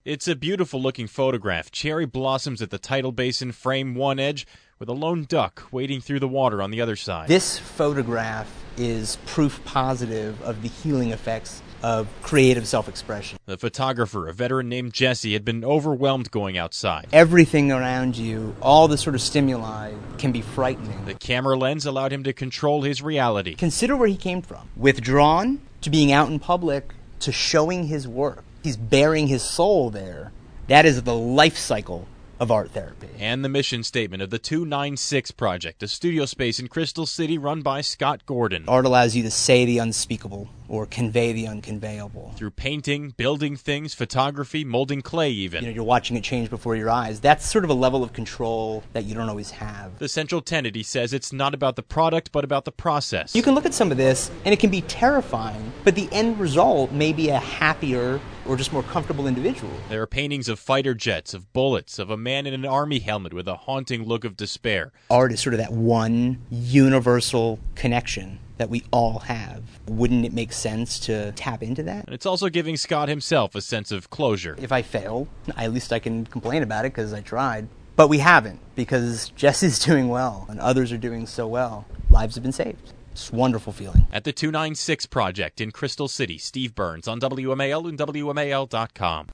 It's a beautiful-looking photograph. Cherry blossoms at the tidal basin frame one edge, with a lone duck wading through the water on the other side. This photograph is proof positive of the healing effects of creative self-expression. The photographer, a veteran named Jesse, had been overwhelmed going outside. Everything around you, all the sort of stimuli, can be frightening. The camera lens allowed him to control his reality. Consider where he came from. Withdrawn to being out in public to showing his work. He's bearing his soul there. That is the life cycle of art therapy. And the mission statement of the 296 Project, a studio space in Crystal City run by Scott Gordon. Art allows you to say the unspeakable or convey the unconveyable. Through painting, building things, photography, molding clay even. You're watching it change before your eyes. That's sort of a level of control that you don't always have. The central tenet, he says, it's not about the product, but about the process. You can look at some of this, and it can be terrifying, but the end result may be a happier or just more comfortable individual. There are paintings of fighter jets, of bullets, of a man in an army helmet with a haunting look of despair. Art is sort of that one universal connection that we all have. Wouldn't it make sense to tap into that? And it's also giving Scott himself a sense of closure. If I fail, at least I can complain about it because I tried. But we haven't, because Jesse's doing well, and others are doing so well. Lives have been saved. It's a wonderful feeling. At the 296 Project in Crystal City, Steve Burns on WMAL and WMAL.com.